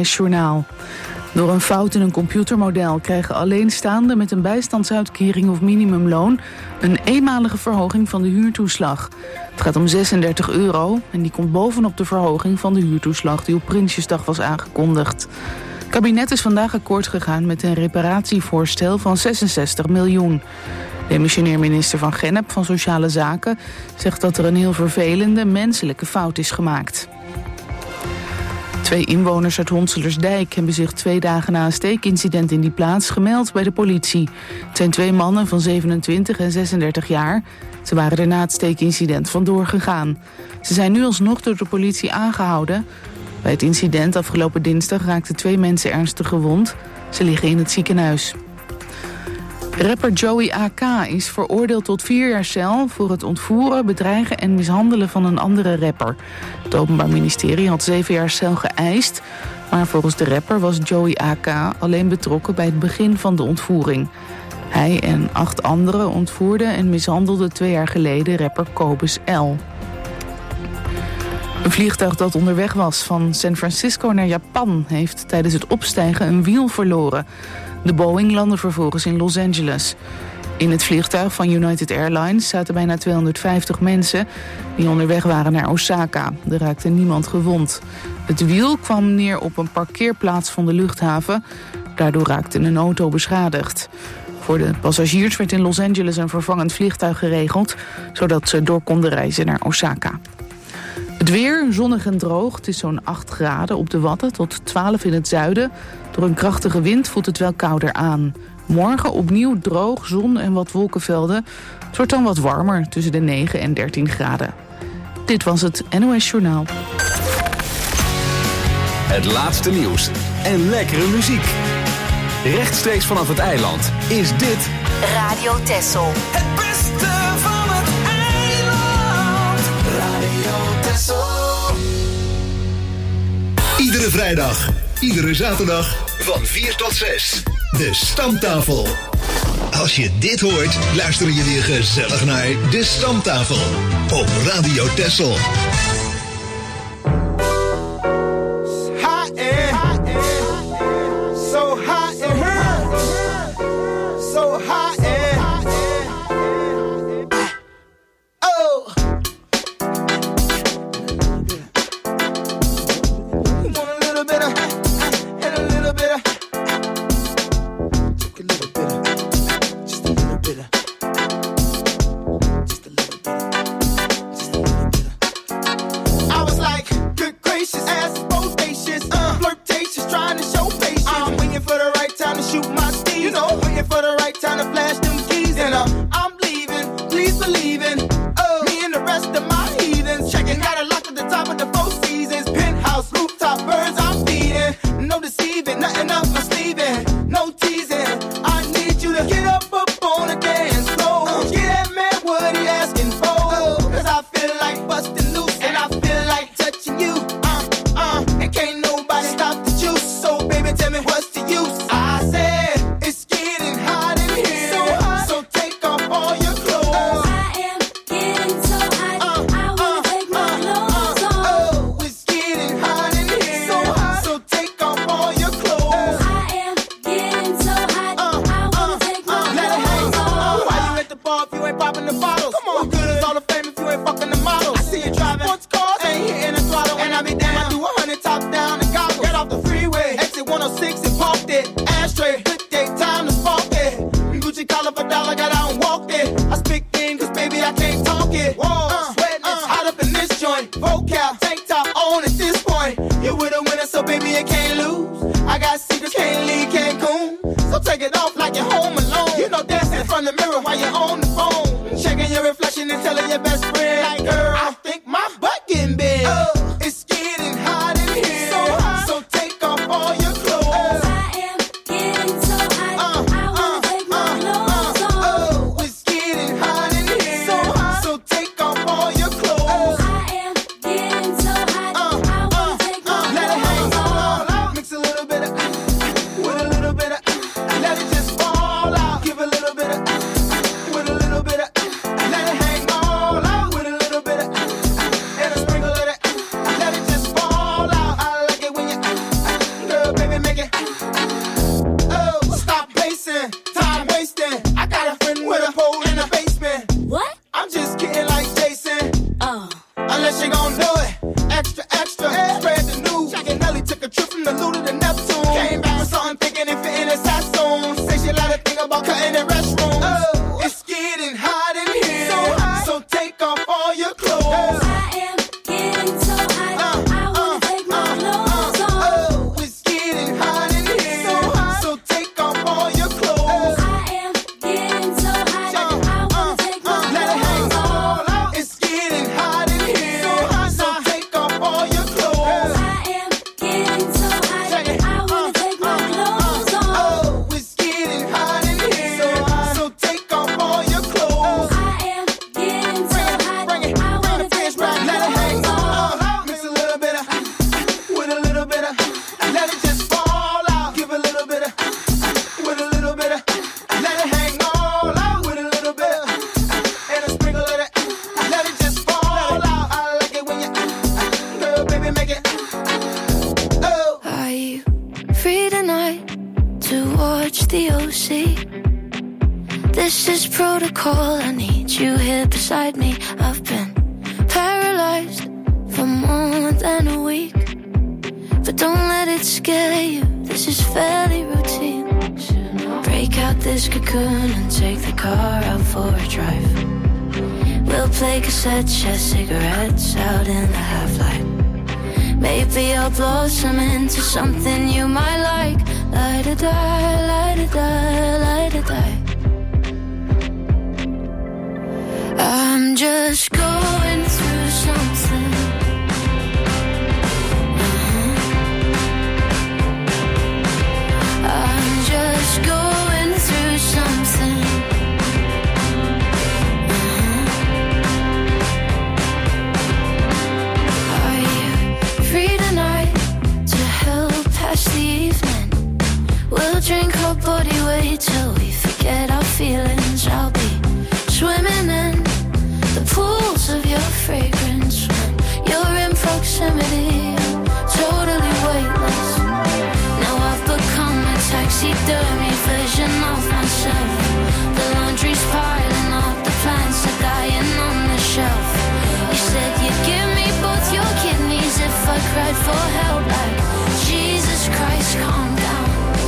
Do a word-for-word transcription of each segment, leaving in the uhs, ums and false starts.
O S-journaal. Door een fout in een computermodel krijgen alleenstaanden met een bijstandsuitkering of minimumloon een eenmalige verhoging van de huurtoeslag. Het gaat om zesendertig euro en die komt bovenop de verhoging van de huurtoeslag die op Prinsjesdag was aangekondigd. Het kabinet is vandaag akkoord gegaan met een reparatievoorstel van zesenzestig miljoen. Demissionair minister Van Gennep van Sociale Zaken zegt dat er een heel vervelende menselijke fout is gemaakt. Twee inwoners uit Honselersdijk hebben zich twee dagen na een steekincident in die plaats gemeld bij de politie. Het zijn twee mannen van zevenentwintig en zesendertig jaar. Ze waren er na het steekincident vandoor gegaan. Ze zijn nu alsnog door de politie aangehouden. Bij het incident afgelopen dinsdag raakten twee mensen ernstig gewond. Ze liggen in het ziekenhuis. Rapper Joey A K is veroordeeld tot vier jaar cel voor het ontvoeren, bedreigen en mishandelen van een andere rapper. Het Openbaar Ministerie had zeven jaar cel geëist, maar volgens de rapper was Joey A K alleen betrokken bij het begin van de ontvoering. Hij en acht anderen ontvoerden en mishandelden twee jaar geleden rapper Kobus L. Een vliegtuig dat onderweg was van San Francisco naar Japan heeft tijdens het opstijgen een wiel verloren. De Boeing landde vervolgens in Los Angeles. In het vliegtuig van United Airlines zaten bijna tweehonderdvijftig mensen die onderweg waren naar Osaka. Er raakte niemand gewond. Het wiel kwam neer op een parkeerplaats van de luchthaven. Daardoor raakte een auto beschadigd. Voor de passagiers werd in Los Angeles een vervangend vliegtuig geregeld, zodat ze door konden reizen naar Osaka. Het weer, zonnig en droog. Het is zo'n acht graden op de Wadden tot twaalf in het zuiden. Door een krachtige wind voelt het wel kouder aan. Morgen opnieuw droog, zon en wat wolkenvelden. Het wordt dan wat warmer, tussen de negen en dertien graden. Dit was het N O S-journaal. Het laatste nieuws en lekkere muziek. Rechtstreeks vanaf het eiland is dit Radio Texel. Het beste van het eiland. Radio Texel. Iedere vrijdag, iedere zaterdag van vier tot zes. De Stamtafel. Als je dit hoort, luister je weer gezellig naar De Stamtafel op Radio Texel. With a little bit of, with a little bit of, let it hang all out. Girl, baby, make it. Oh, stop pacing, time wasting. I got a friend with a pole in the basement. What? I'm just kidding like Jason. Oh. Unless you gon' do it. Extra, extra, hey. Spread the news. Jack and Nelly took a trip from the Luda to Neptune. Came back with something thinking it fit in his costume. Say she let her think about cutting the restroom. Oh, it's getting hot in here. So hot. So take off all your clothes. Oh. I am getting so hot. Uh, I wanna uh, take my uh, clothes uh, off. Oh, it's getting hot in here. So hot. So take off all your clothes. I am getting so hot. Uh, I wanna uh, take my uh, let it hang clothes all off. out. It's getting hot in here. So hot. So take off all your clothes. I am getting so hot. I wanna take my clothes off. Oh, it's getting hot in here. So hot. So take off all your clothes. I am getting so hot. Bring it, I bring wanna the take fish my back. Let it hang clothes all off. out. Mix a little bit of with a little bit of. Let it just fall out. Give a little bit of with a little bit of. Let it hang all out with a little bit of and a sprinkle of it. Let it just fall out. I like it when you, girl, baby, make it. Oh. Are you free tonight to watch the O C? This is protocol, I need you here beside me. I've been paralyzed for more than a week, but don't let it scare you, this is fairly routine. Break out this cocoon and take the car out for a drive. We'll play cassette, share cigarettes out in the half-light. Maybe I'll blossom into something you might like. Light-a-die, light-a-die, light-a-die. I'm just going through something. Uh-huh. I'm just going through something. Uh-huh. Are you free tonight to help pass the evening? We'll drink our body weight till we forget our feelings. I'll be swimming in the pools of your fragrance when you're in proximity. I'm totally weightless. Now I've become a taxidermy version of myself. The laundry's piling up, the plants are dying on the shelf. You said you'd give me both your kidneys if I cried for help. Like Jesus Christ, calm down.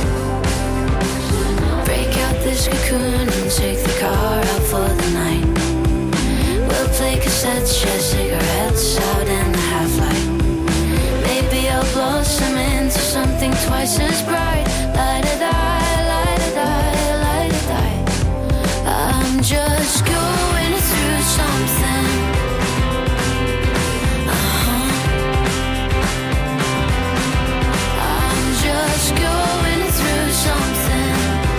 Break out this cocoon and take the car out for the night. We'll play cassettes, share cigarettes out in the half-light. Maybe I'll blossom into something twice as bright. Light-a-die, light-a-die, light-a-die. I'm just going through something. Uh-huh. I'm just going through something.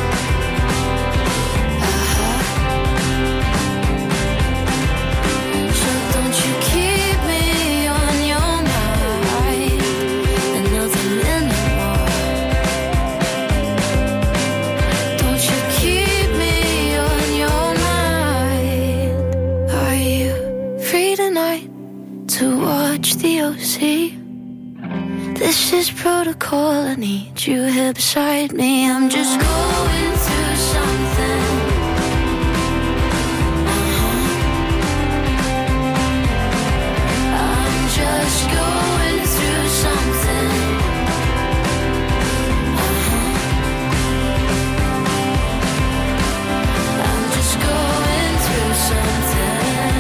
The O C. This is protocol, I need you here beside me. I'm just going through something. Uh-huh. I'm just going through something. Uh-huh. I'm just going through something.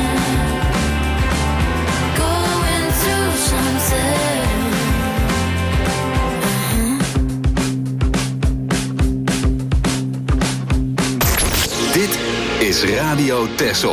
Dit is Radio Texel.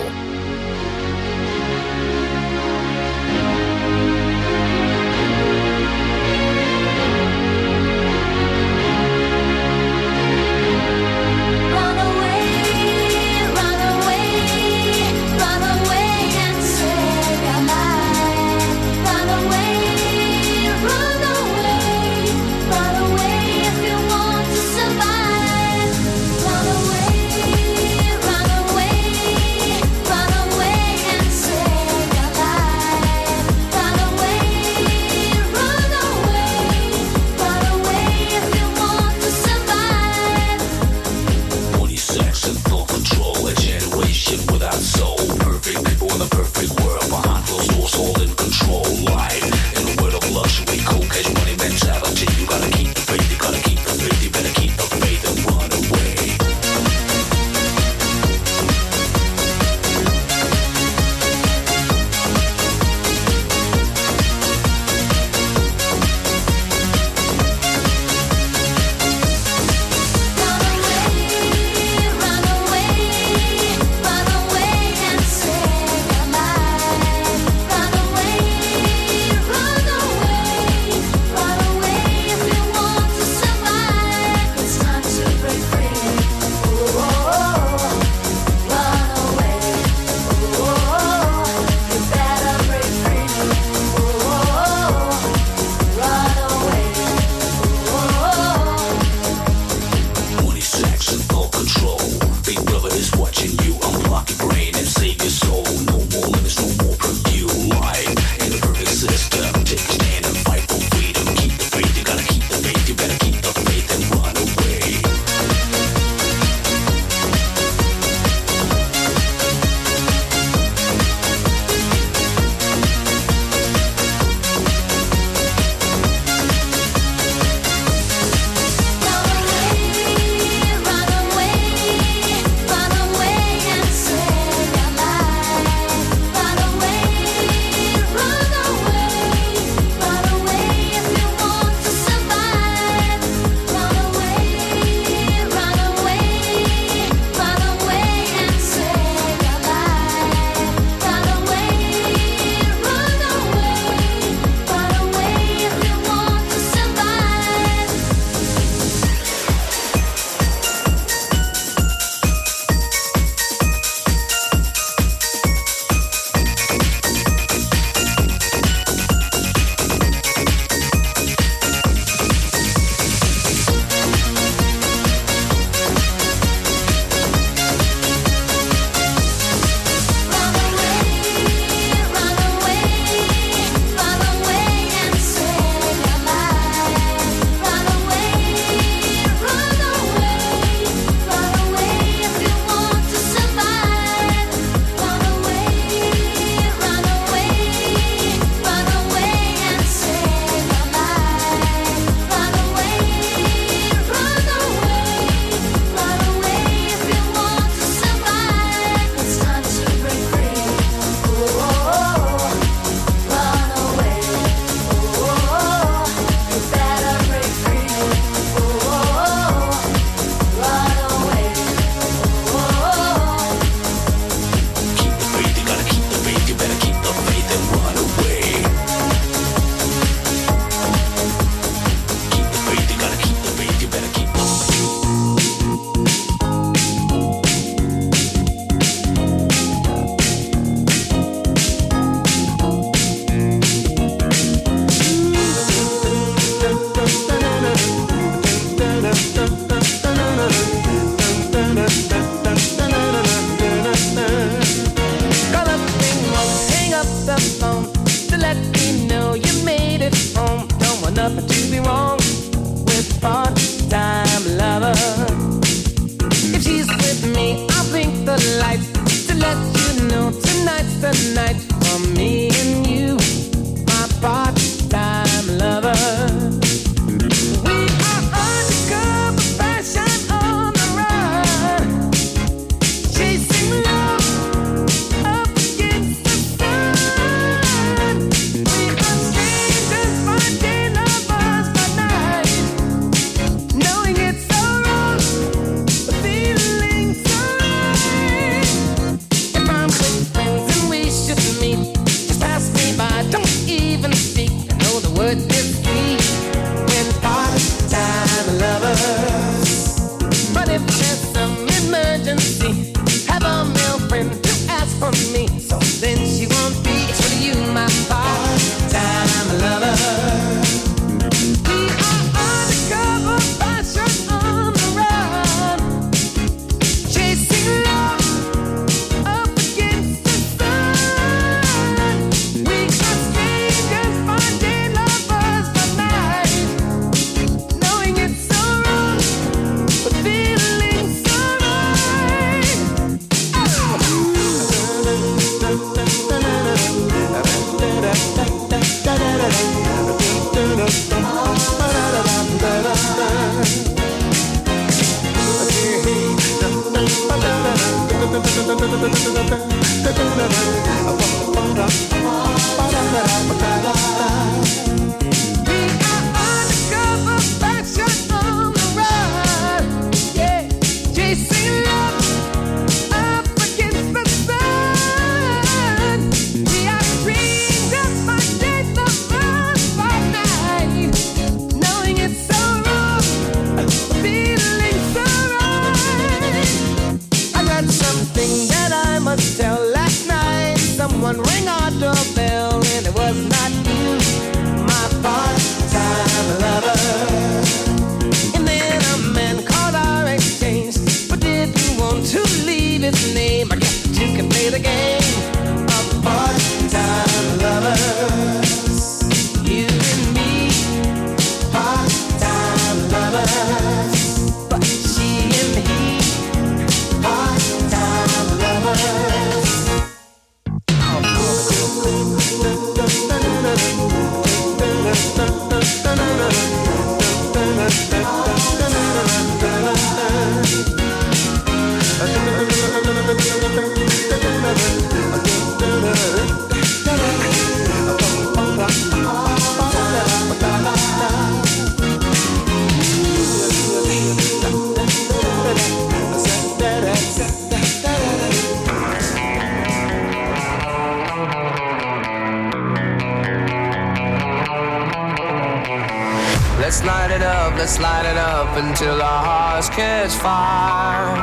Run away, Let's light it up, let's light it up until our hearts catch fire.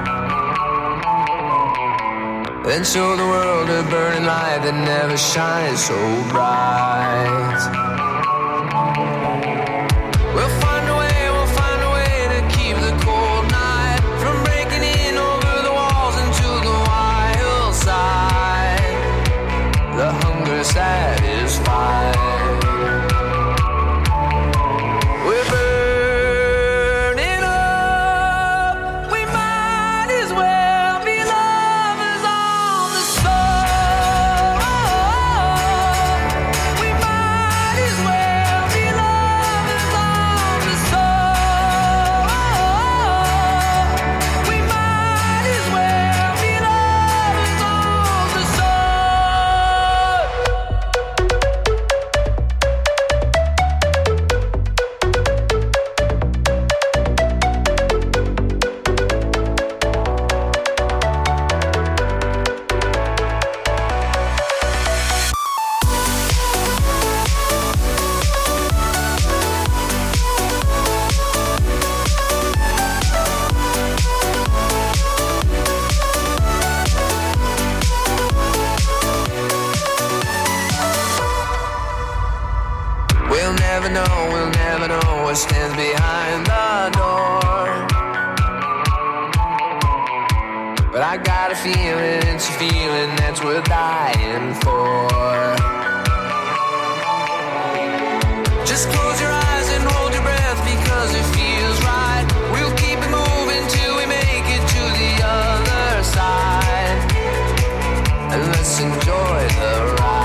Then show the world a burning light that never shines so bright. We'll find a way, we'll find a way to keep the cold night from breaking in over the walls into the wild side. The hunger satisfied. Stands behind the door, but I got a feeling, it's a feeling that's worth dying for. Just close your eyes and hold your breath because it feels right. We'll keep it moving till we make it to the other side, and let's enjoy the ride.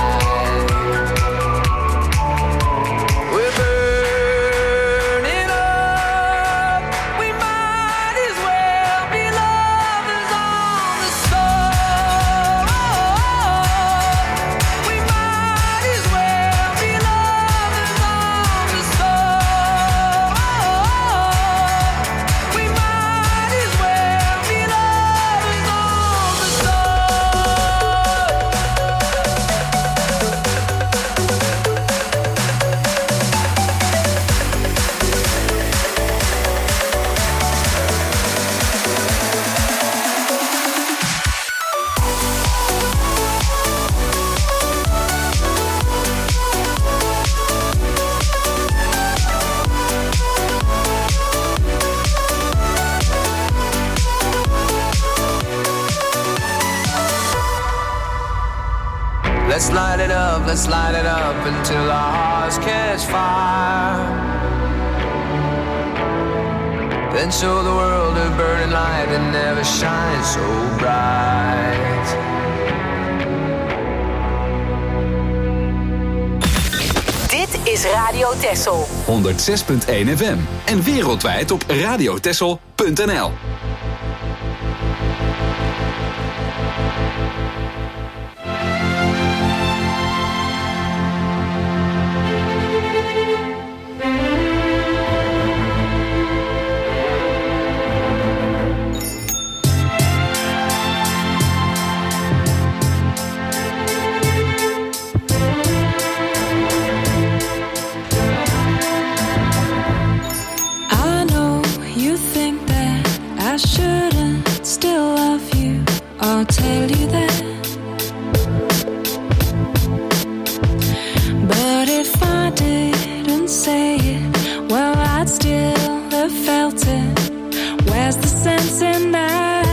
Let's light it up, let's light it up until our hearts catch fire. Then show the world a burning light that never shines so bright. Dit is Radio Texel. honderd zes punt één F M en wereldwijd op radiotexel punt n l. shouldn't still love you, I'll tell you that. But if I didn't say it, well, I'd still have felt it. Where's the sense in that?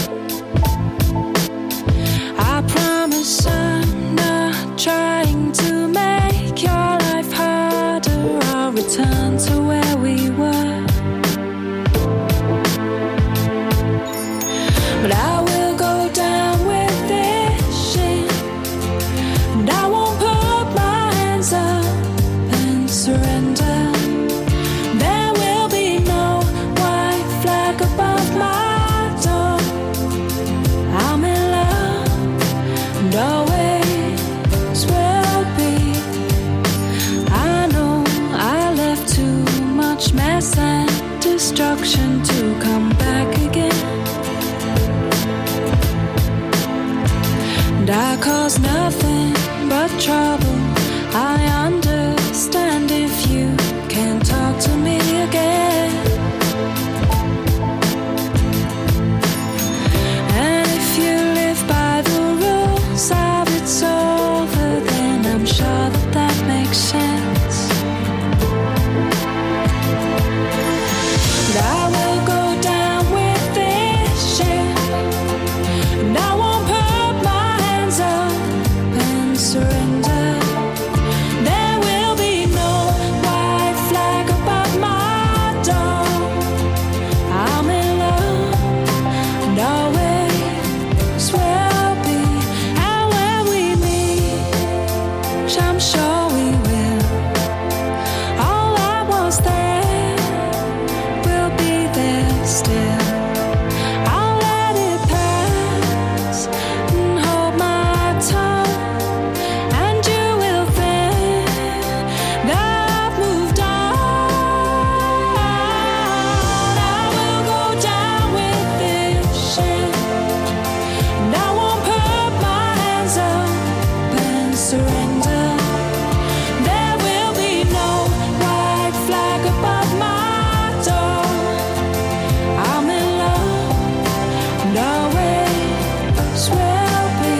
I promise I'm not trying to make your life harder. I'll return to where we were. But I will go down with this shit, and I won't put my hands up and surrender. There will be no white flag above my door. I'm in love, and always will be. I know I left too much mess and destruction to come back again. And I cause nothing but trouble. I understand if you can't talk to me again. And if you live by the rules of it's over, then I'm sure that that makes sense. And I will go down with this shit, and I won't put my hands up and surrender. There will be no white flag above my door. I'm in love, and always will be. And when we meet, which I'm sure we will, all I was there will be there still. I'll let it pass and hold my tongue, and you will think that I've moved on. I will go down with this shit, and I won't put my hands up and surrender. There will be no white flag above my door. I'm in love, and always will be.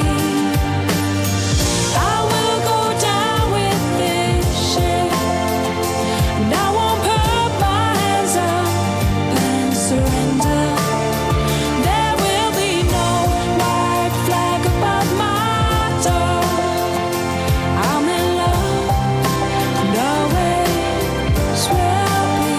I will go down with this shit, and I won't put my hands up and surrender. There will be no white flag above my door. I'm in love, and always will be.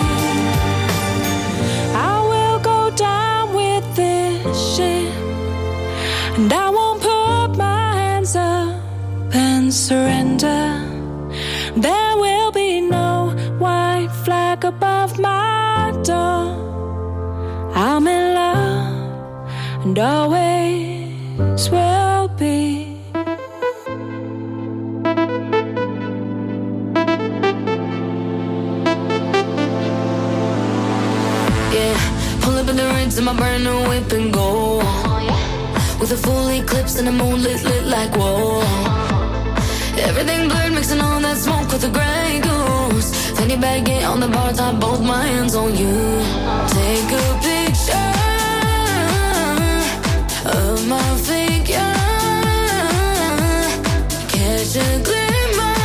I will go down with this shit, and I won't put my hands up and surrender. There will be no white flag above my door. I'm in love, and always will be. Yeah, pull up in the rinse in my brand new whip and go. With a full eclipse and the moon lit, lit like whoa. Everything blurred, mixing all that smoke with the Grey Goose. Fanny baggy on the bar top, both my hands on you. Take a picture of my figure, catch a glimmer.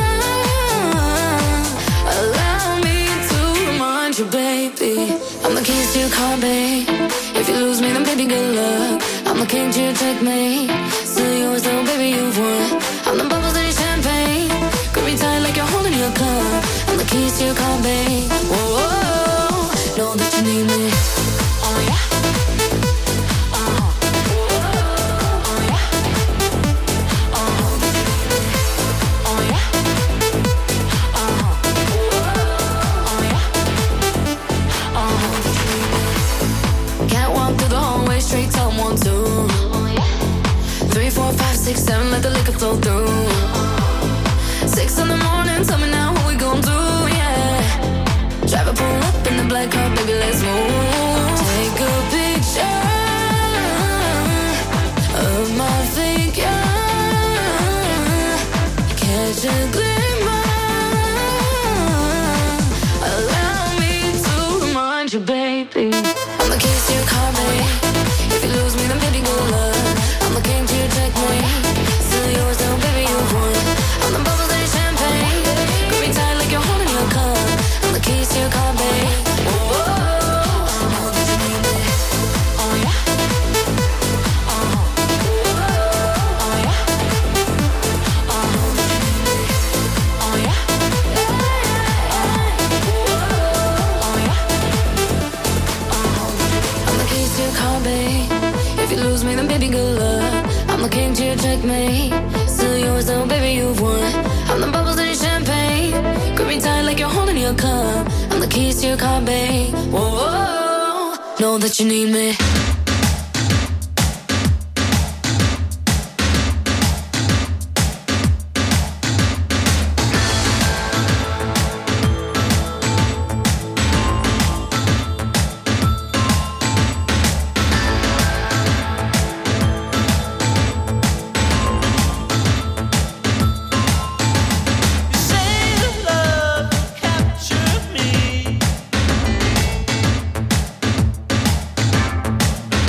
Allow me to remind you, baby, I'm the keys to your car, babe. If you lose me, then baby, good luck. I'm the king to your checkmate. Still yours, though, baby, you've won. I'm the bubbles in your champagne. Grip me tight like you're holding your cup. I'm the keys to your car, babe. Whoa, whoa, whoa. Know that you need me. Oh, yeah. Uh-huh. Whoa. Oh, yeah. Uh-huh. Oh, yeah. Uh-huh. Whoa. Oh, yeah. Uh-huh. Can't walk through the hallway, straight to one, two. Three, four, five, six, seven, let the liquor flow through. Six in the morning, tell me now what we gon' do, yeah. Drive a pull up in the black car, baby, let's move. Take a picture of my figure, catch a glimmer. Allow me to remind you, baby, I'm the keys to your car, your car, babe. If you lose me, then baby, good luck. I'm the king to your checkmate. Still yours, though, baby, you've won. I'm the bubbles in your champagne. Grip me tight like you're holding your cup. I'm the keys to your car, babe. Whoa, whoa, whoa. Know that you need me. Capture me.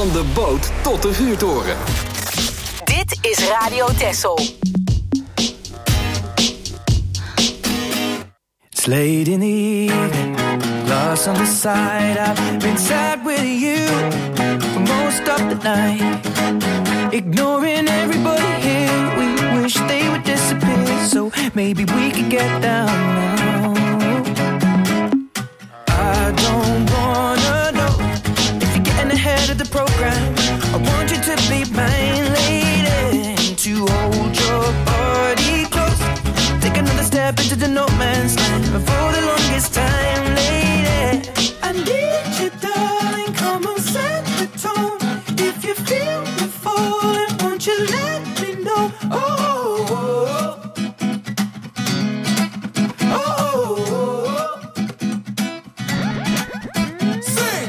Van de boot tot de vuurtoren. Dit is Radio Texel. It's late in the evening, lost on the side. I've been sad with you for most of the night, ignoring everybody here. We wish they would disappear, so maybe we could get down now. I don't wanna know if you're getting ahead of the program. I want you to be my lady, to hold your body close. Take another step into the no man's land for the longest time, lady. I need you, darling. Come on, set the tone. If you feel me falling, won't you let me know? Oh, oh, oh, oh, oh. Sing.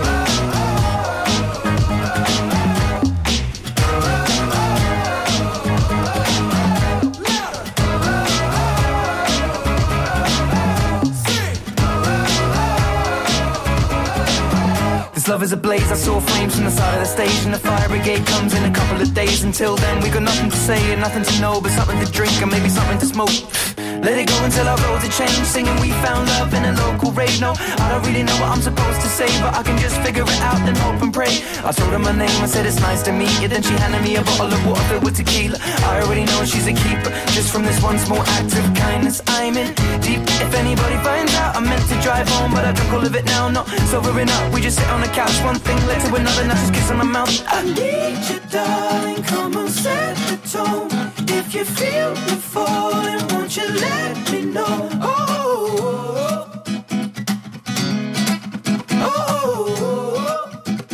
This love is ablaze, I saw flames from the side of the stage, and the fire brigade comes in a couple of days. Until then we got nothing to say and nothing to know, but something to drink and maybe something to smoke. Let it go until our roads are changed, singing we found love in a local rave. No, I don't really know what I'm supposed to say, but I can just figure it out and hope and pray. I told her my name, I said it's nice to meet you, then she handed me a bottle of water filled with tequila. I already know she's a keeper, just from this one small act of kindness. I'm in deep, if anybody finds out, I meant to drive home, but I drunk all of it now. Not sobering up, we just sit on the couch, one thing led to another, now just kiss on my mouth. I need you, darling, come on, set the tone. If you feel me falling, won't you let me know? Oh, oh, oh, oh.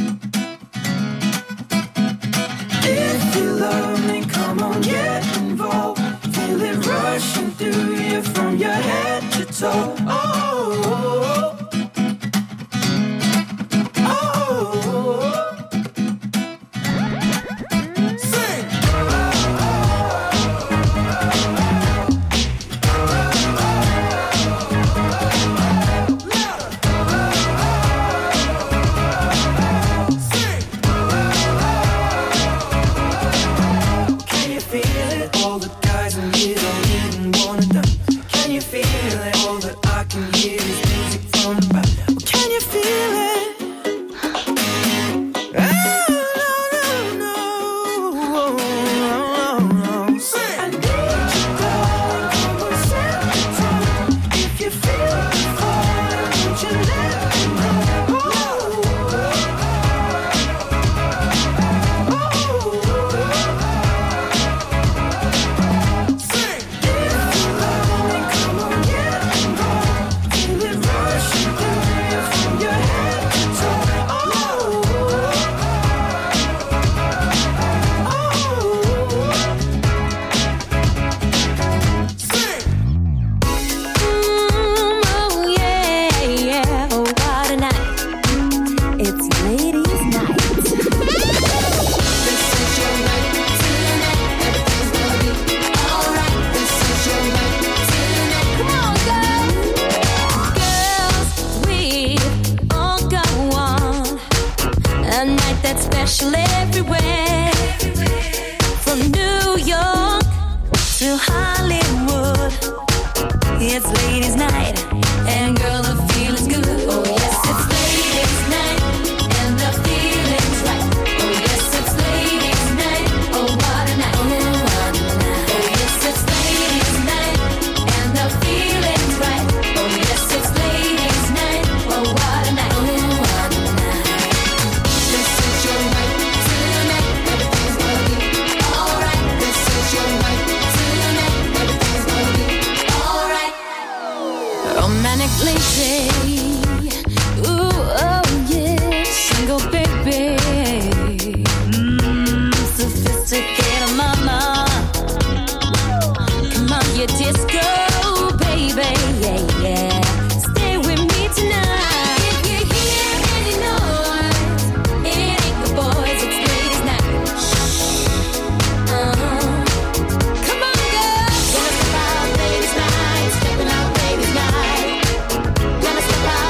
If you love me, come on, get involved. Feel it rushing through you from your head to toe. Oh, oh, oh, oh. Gonna step out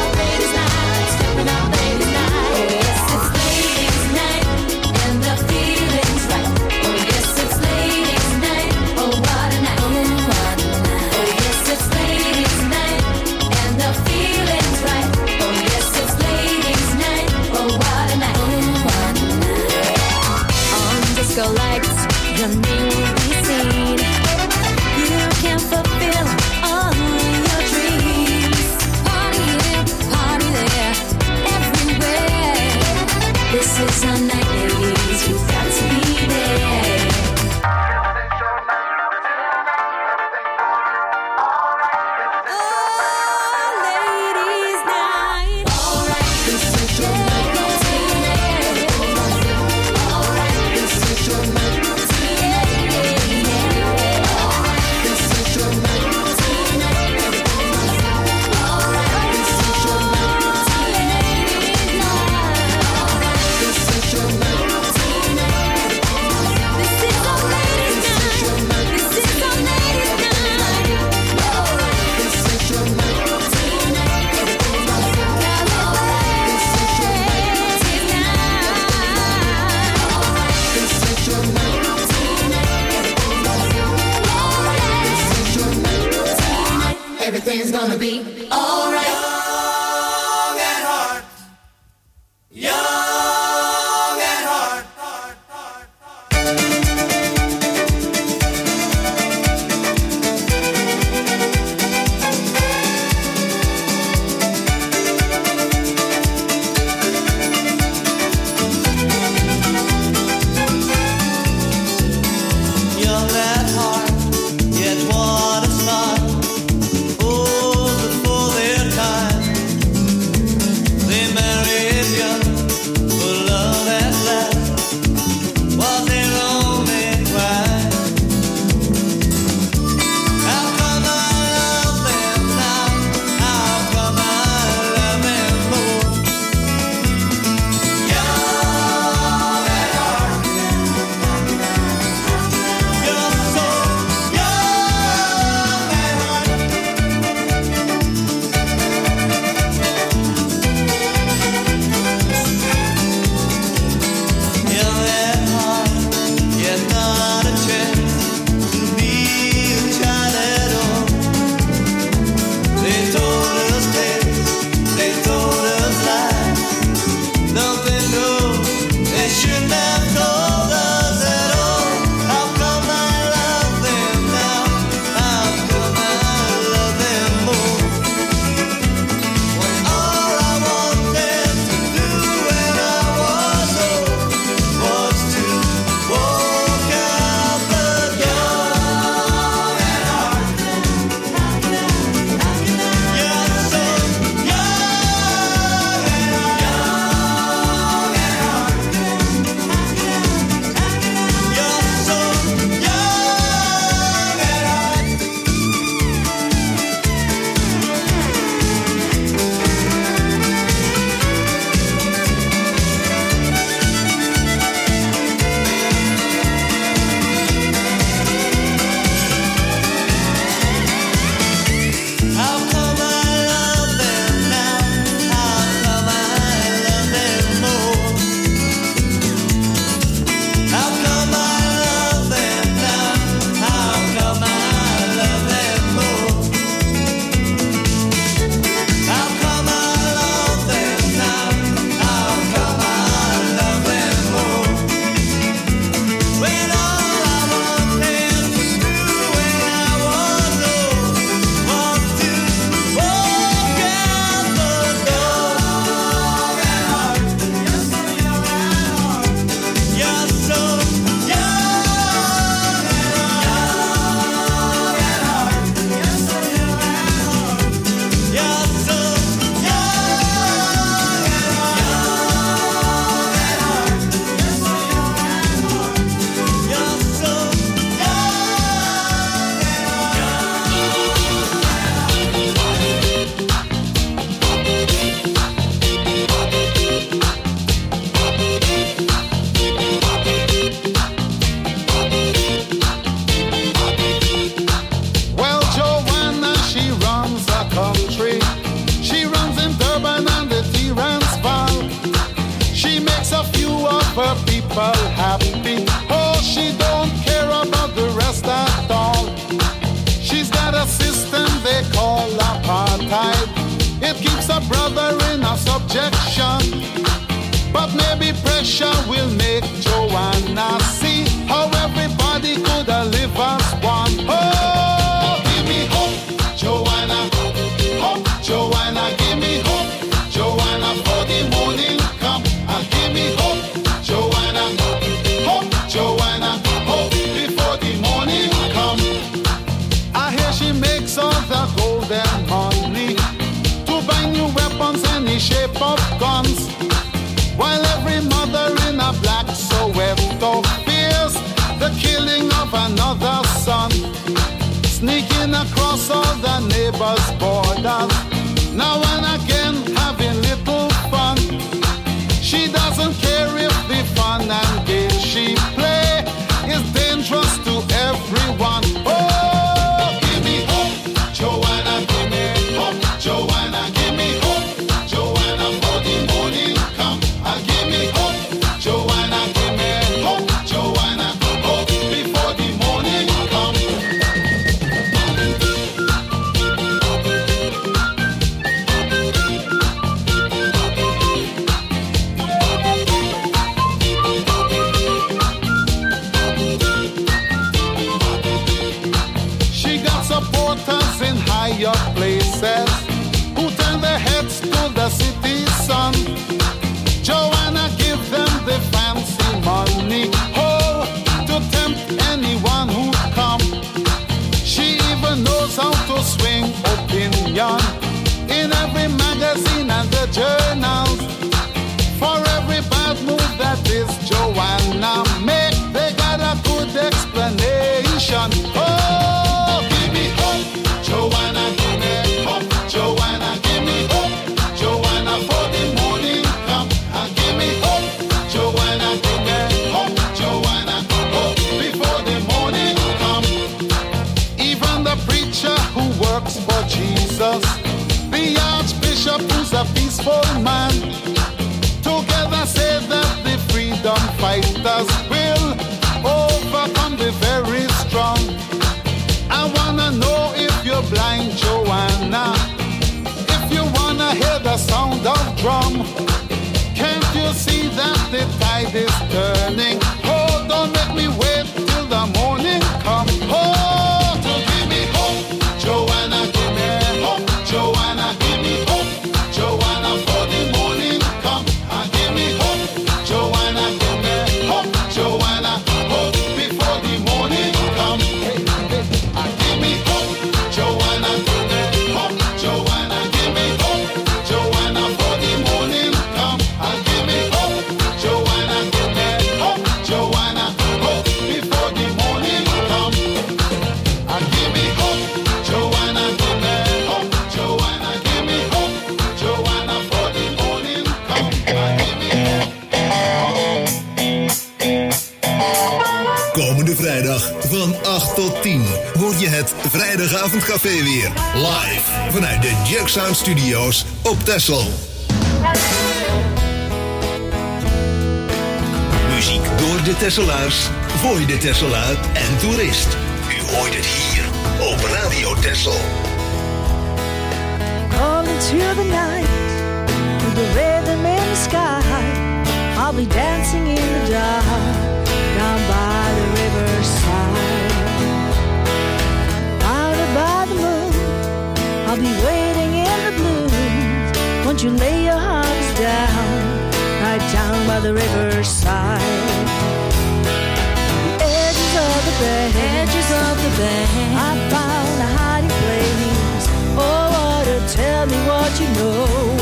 everything's gonna be alright. Young at heart, young at heart. Young at heart, yet what a start. Oh, before their time, they married young for love at last. Was their only crime. How come I love them now? How come I love them more? Young at heart, you're so young at heart. Young at heart, yet not a chance to be a child at all. They told us tales, they told us lies. Don't they know they shouldn't have told us at all? How come I love them now? How come I love them more? When all I wanted to do when I was old was to walk out the door. Young at heart, you're so young at heart. Young at heart, you're so young at heart. How come I love them now? How come I love them more? How come I love them now? How come I love them more? How come I love them now? How come I love them more? When all I wanted to do when I was old was to walk out the door. Young at heart, you're so young at heart. You're so young at heart. You're so young at heart. You're so Well, Joanna, she runs a country. She runs in Durban and the Transvaal. She makes a few of her people happy. Oh, she don't care about the rest at all. She's got a system they call apartheid. It keeps a brother in a subjection. But maybe pressure will make Joanna see how everybody could have lived as one. Oh, give me hope, Joanna. Hope, Joanna, give me hope. Joanna, for the morning come. And give me hope, Joanna. Hope, Joanna. Hope before the morning come. I hear she makes all the golden money to buy new weapons any shape of guns. While every mother in a black Soweto fears the killing of another son, sneaking across all the neighbors' borders, now and again having little fun. She doesn't care if the fun and games she play is dangerous to everyone. Oh, give me hope, Joanna, give me hope, Joanna, give me hope, Joanna, for the morning come. Ah, give me hope, Joanna, give me hope, Joanna, hope before the morning come. high up places, who turn their heads to the city sun. Joanna give them the fancy money, oh, to tempt anyone who come. She even knows how to swing opinion in every magazine and the journals. For every bad move that is Joanna make, they got a good explanation. Oh, give me hope, Joanna, give me hope, Joanna, give me hope, Joanna, for the morning come, and give me hope, Joanna, give me hope, Joanna, hope before the morning come. Even the preacher who works for Jesus, the archbishop who's a peaceful man, together say that the freedom fighters will overcome the very strong. I wanna know if you're blind, Joanna, if you wanna hear the sound of drum. Can't you see that the tide is turning? Oh, don't make me wait till the morning come. Oh, to give me hope, Joanna, give me hope, Joanna, give me hope, Joanna, for the morning come. And give me hope, Joanna, give me hope, Joanna, hope before the morning come. Hey, hey, and give me hope, Joanna, give me hope, Joanna, give me hope, Joanna, for the morning come. And give me hope, Joanna, give me hope, Joanna, hope before the morning come. And give me hope, Joanna, give me hope, Joanna, give me hope, Joanna, for the morning come. And give me Komende vrijdag van acht tot tien hoor je het Vrijdagavondcafé weer. Live vanuit de Jerk Sound Studios op Texel. Muziek door de Tesselaars, voor de Tesselaar en toerist. U hoort het hier op Radio Texel. Come into the night with the rhythm in the sky. I'll be dancing in the dark down by the riverside. Out by the moon, I'll be waiting in the blues. Won't you lay your arms down right down by the riverside? The edges of the bay, edges of the bay, I found a hiding place. Oh, water, tell me what you know.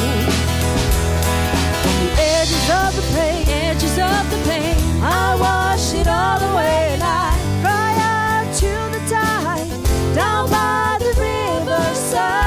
On the edges of the pain, edges of the pain, I wash it all away and I cry out to the tide down by the riverside.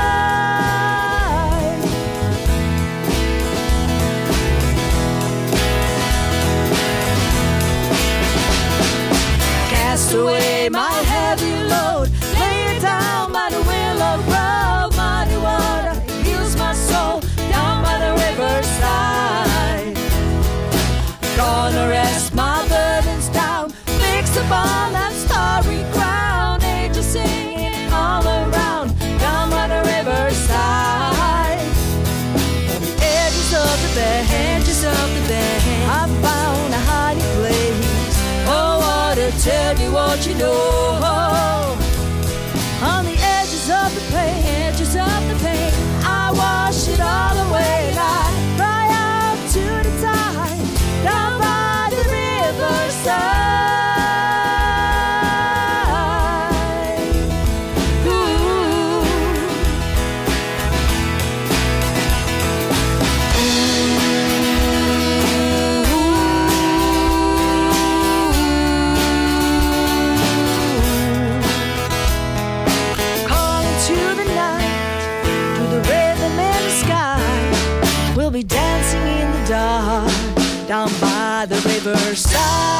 Cast away my heavy load, lay it down by the willow grove. Muddy water heals my soul down by the riverside. Gonna rest my burdens down, fix upon that starry ground. Angels singing all around down by the riverside. On the edges of the bay, edges of the bay, I found a hiding place. Oh, water, tell me what you know. On the edges of the pain, edges of the pain, I wash it all away and I cry out to the tide down by the riverside. We'll be dancing in the dark down by the riverside.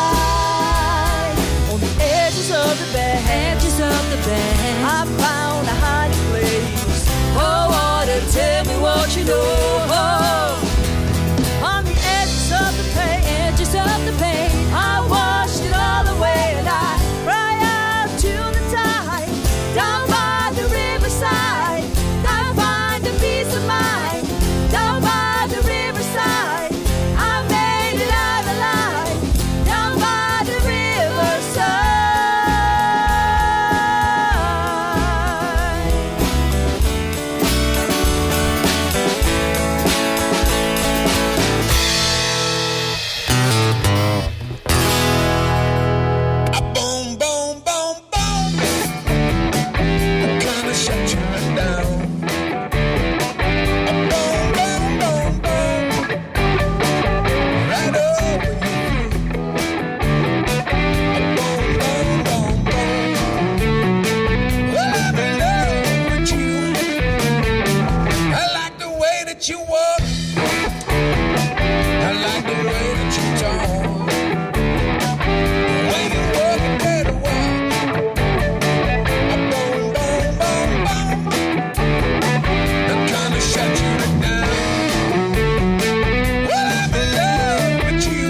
On the edges of the bay, edges of the bay, I found a hiding place. Oh, water, tell me what you know. On the edges of the pain, edges of the pain, I washed it all away and I cry out to the tide down by the riverside. I find a peace of mind down by the riverside. I made it out alive down by the riverside. that you walk. I like the way that you talk. The way you walk and let it walk. A boom, boom, boom, boom. The kind of shut you down. Well, I'm in love with you.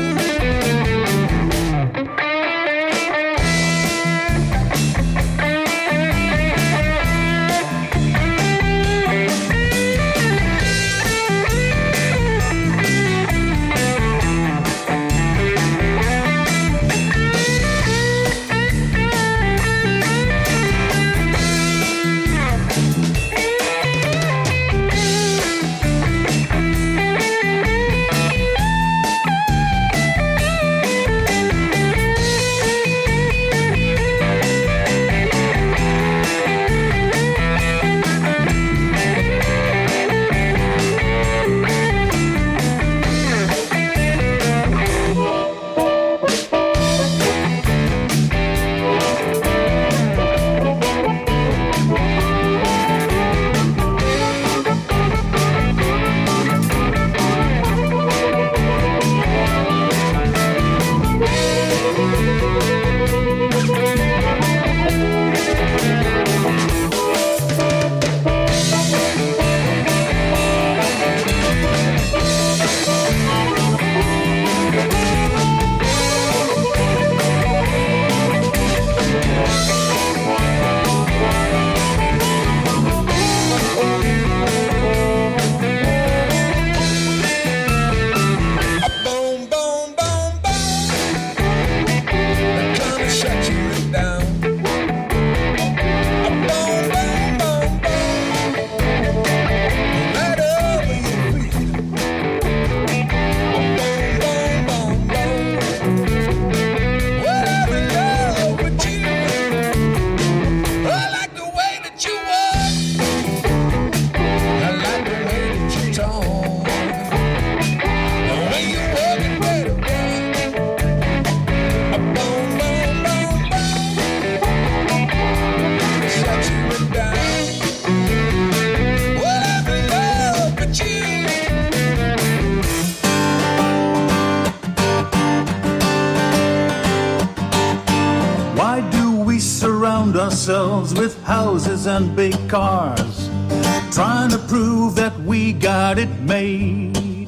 Ourselves with houses and big cars, trying to prove that we got it made.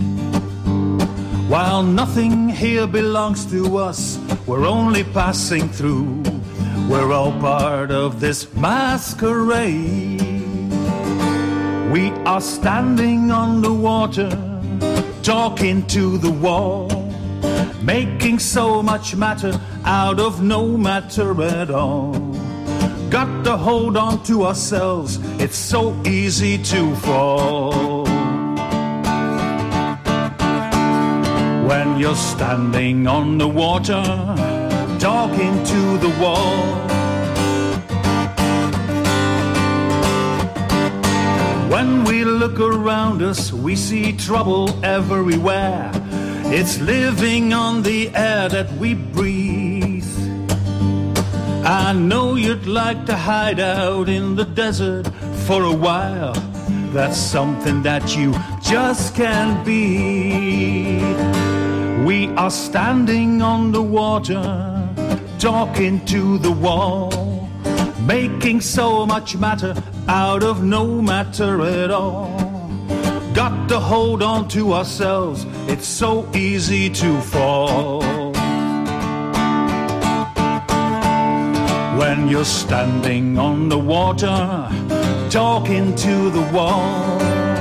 While nothing here belongs to us, we're only passing through. We're all part of this masquerade. We are standing on the water, talking to the wall, making so much matter out of no matter at all. Got to hold on to ourselves, it's so easy to fall. When you're standing on the water, talking to the wall, when we look around us, we see trouble everywhere. It's living on the air that we breathe. I know you'd like to hide out in the desert for a while. That's something that you just can't beat. We are standing on the water, talking to the wall, making so much matter out of no matter at all. Got to hold on to ourselves, it's so easy to fall. When you're standing on the water, talking to the wall,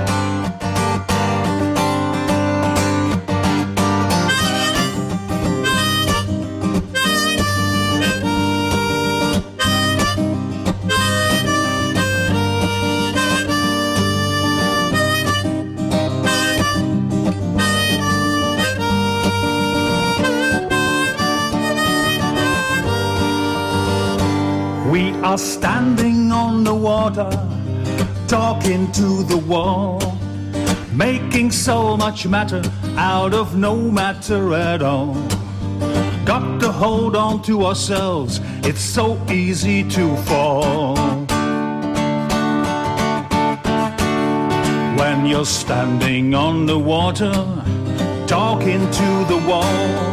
we are standing on the water, talking to the wall, making so much matter out of no matter at all. Got to hold on to ourselves, it's so easy to fall. When you're standing on the water, talking to the wall.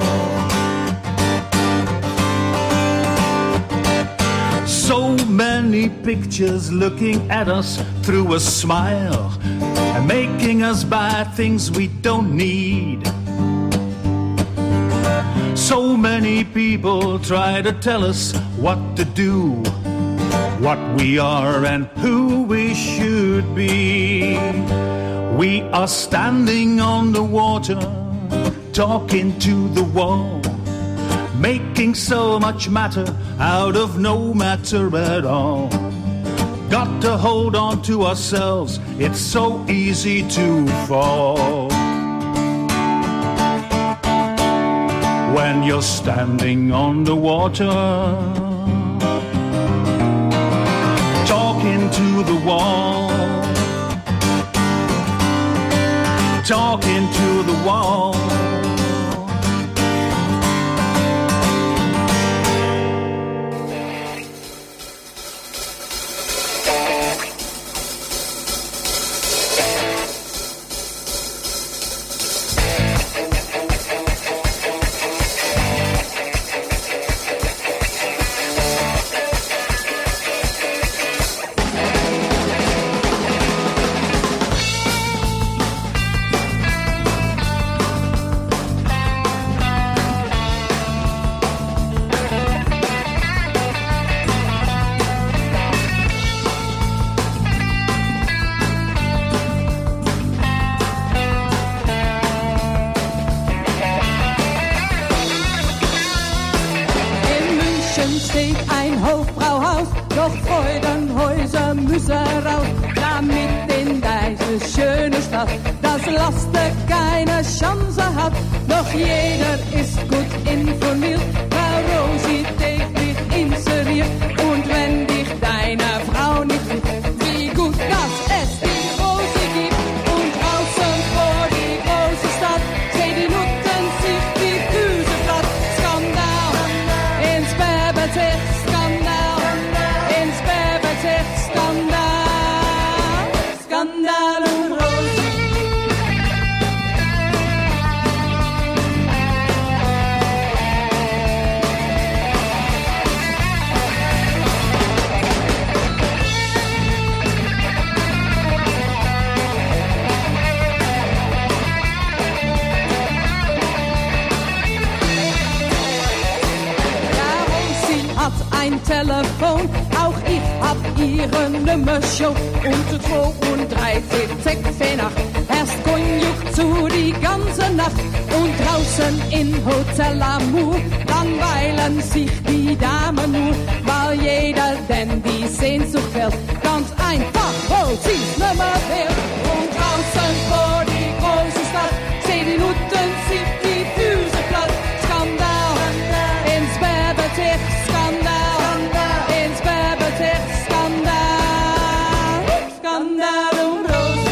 So many pictures looking at us through a smile and making us buy things we don't need. So many people try to tell us what to do, what we are and who we should be. We are standing on the water, talking to the wall, making so much matter out of no matter at all. Got to hold on to ourselves, it's so easy to fall. When you're standing on the water, talking to the wall, talking to the wall. Telefon, auch ich hab ihre Nummer schon. Unter zweiunddreißig, sechs acht, erst Konjunktur zu die ganze Nacht. Und draußen in Hotel Amour langweilen sich die Damen nur, weil jeder denn die Sehnsucht fällt. Ganz einfach, wo sie's nimmer fehlt. Und draußen vor die große Stadt, zehn Minuten sich die Füße platt. Skandal, ins Berbertich, Skandal. Skandal, Skandal um Rosen.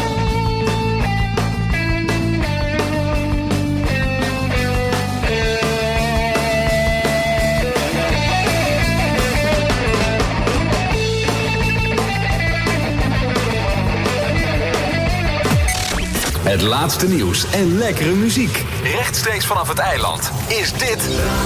Het laatste nieuws en lekkere muziek. Rechtstreeks vanaf het eiland is dit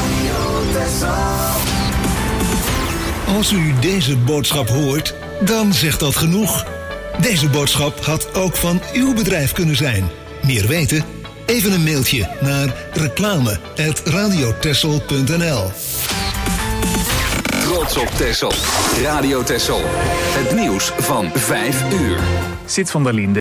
Als u deze boodschap hoort, dan zegt dat genoeg. Deze boodschap had ook van uw bedrijf kunnen zijn. Meer weten? Even een mailtje naar reclame apenstaartje radiotessel punt n l. Trots op Texel. Radio Texel. Het nieuws van vijf uur. Sid van der Linde.